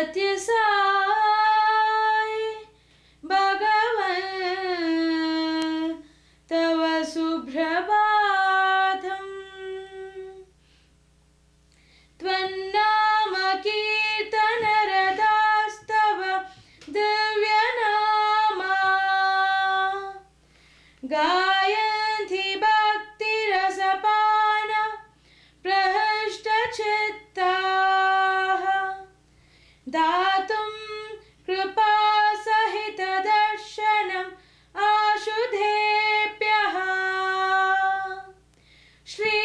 सत्यसाई भगवन् तव सुप्रभातम् त्वन्नाम कीर्तनरतास्तव दिव्यनामा गायन्ति भक्तिरसपान प्रहृष्टचित्ताः दातुं कृपासहितदर्शनम् आशुधेभ्यः श्री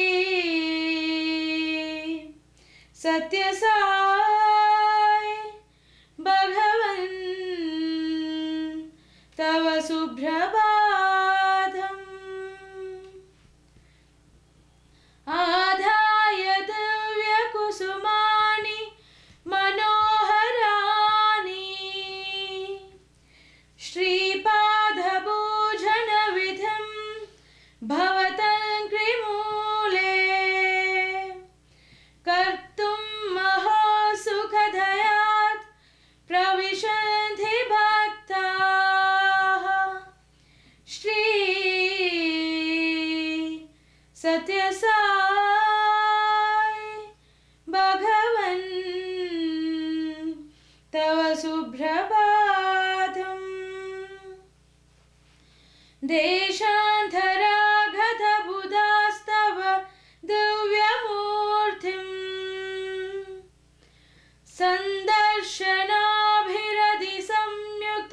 सत्यसाई भगवन् तव सुप्रभातम् आधाय दिव्यकुसुमानि मनोहराणि श्रीपादपूजनविधिं भवतङ्घ्रिमूले कर्तुं महासुखदयात् प्रविशन्ति भक्ताः श्री सत्यसाई भगवन् तव सुप्रभातम् देशान्तरागतबुधास्तव दिव्यमूर्तिम् सन्दर्शनाभिरति संयुक्त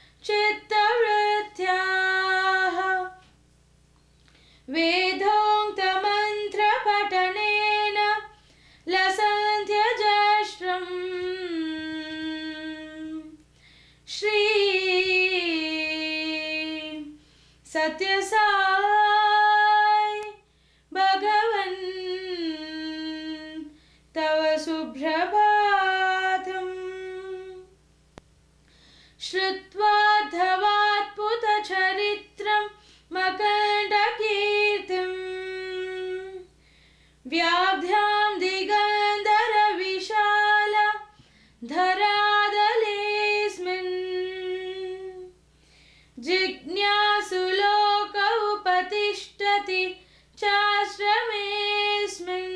चित्तवृत्त्याः वेदोक्तमन्त्रपठनेन लसन्त्यजश्रम् श्री सत्यसाई भगवन् तव सुप्रभातम् श्रुत्वा धवात्पुतचरित्रं मकरन्दकीर्तिम् व्याभ्यां दिगन्धरविशाल धरातलेऽस्मिन् जिज्ञासुलोक उपतिष्ठति चाश्रमेऽस्मिन्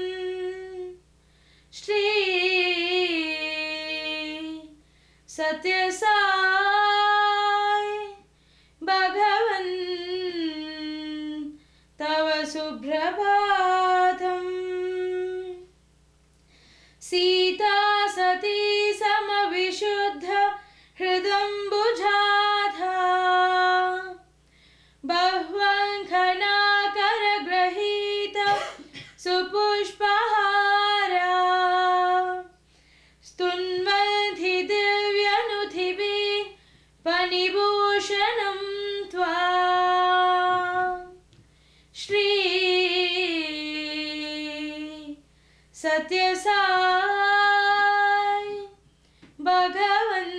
श्री सत्यसाई भगवन् तव सुप्रभातम् सीता सती समविशुद्ध हृदम्बुजाधा बह्वङ्खनाकरगृहीत सुपुष्पहारा स्तुन्वन्ति दिव्यनुतिभिः फणिभूषणं त्वाम् श्री सत्यसाई भगवन्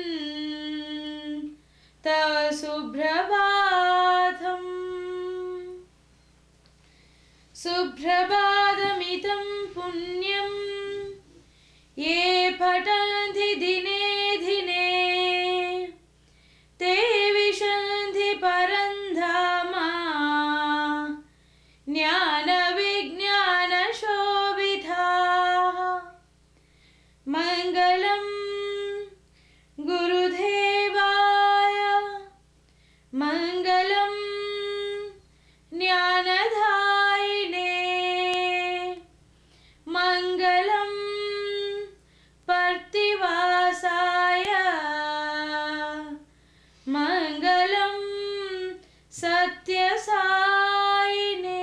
तव सुप्रभातम् सुप्रभातमिदं पुण्यं ये पठन्ति दिने दिने ते विशन्ति परन्धाम ज्ञानविज्ञानशोभिताः मङ्गलं गुरुदेवाय मङ्गलं ज्ञानदायिने मङ्गलं पर्तिवासाय मङ्गलं सत्यसायिने।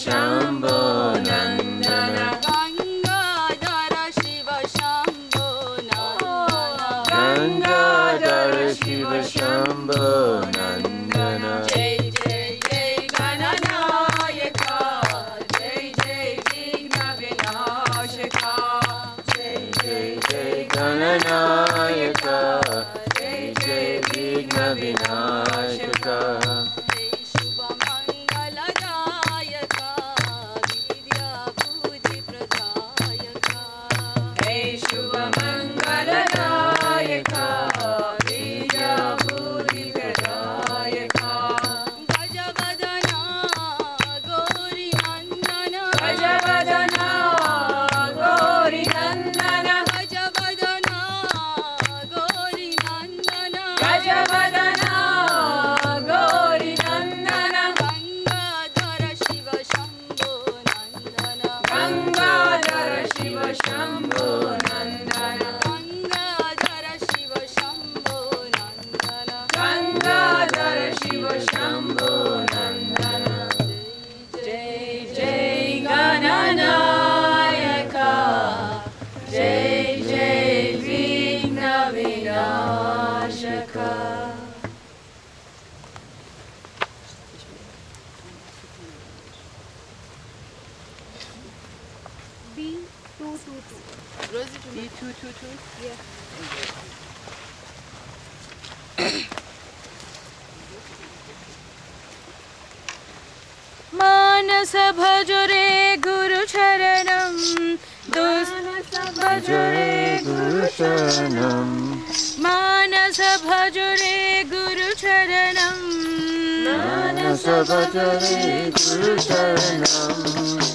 Shambho Nandana Gangadhara Shiva Shambho Nandana Gangadhara Shiva Shambho Nandana Jai Jai Jai Gananayaka Jai Jai Vigna Vinashaka Jai Jai Jai Gananayaka Jai Jai Vigna Vinashaka Jai Shubha Mangaladayaka Vidya Bhuji Pradayaka Hey Shubha Mangaladayaka Vidya Bhuti Pradayaka Gajavadana Gauri Nandana Gajavadana Gauri Nandana Gajavadana Gauri Nandana Gajavadana Gauri Nandana Gangadhara Shiva Shambho Nandana Gangadhara Shiva Shambho Nandana Gangadhara Shiva Shambho Nandana Gangadhara Shiva Shambho Nandana Jai Jai Gananayaka Jai Jai Vigna Vinashaka B222 B222 yeah मानस भजरे गुरु चरणम Jai Guru Sharanam मानस भजरे गुरु चरणम Manasa Bhajare Guru Sharanam